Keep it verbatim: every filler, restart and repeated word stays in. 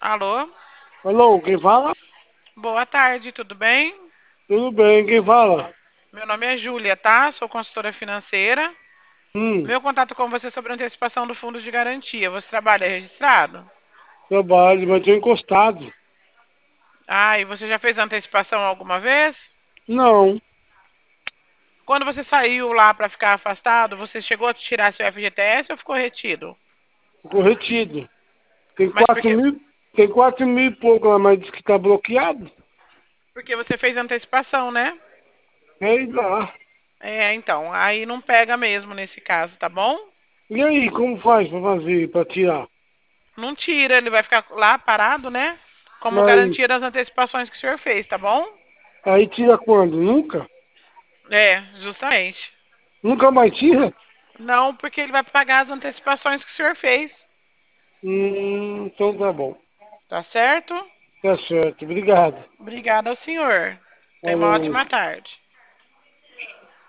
Alô? Alô, quem fala? Boa tarde, tudo bem? Tudo bem, quem fala? Meu nome é Júlia, tá? Sou consultora financeira. Hum, Meu contato com você é sobre antecipação do fundo de garantia. Você trabalha registrado? trabalho, mas estou encostado. Ah, e você já fez antecipação alguma vez? Não, Quando você saiu lá para ficar afastado, você chegou a tirar seu F G T S ou ficou retido? ficou retido. Tem Mas quatro porque, mil, tem quatro mil e pouco lá, mas diz que está bloqueado. porque você fez antecipação, né? Sei lá. É, então, aí não pega mesmo nesse caso, tá bom? E aí, como faz para fazer, para tirar? Não tira, ele vai ficar lá parado, né? Como Mas garantia das antecipações que o senhor fez, tá bom? aí tira quando? Nunca? É, justamente. Nunca mais tira? Não, porque ele vai pagar as antecipações que o senhor fez. Hum, então tá bom. Tá certo? Tá certo, obrigado. Obrigada ao senhor. Tenha uma Falou. ótima tarde.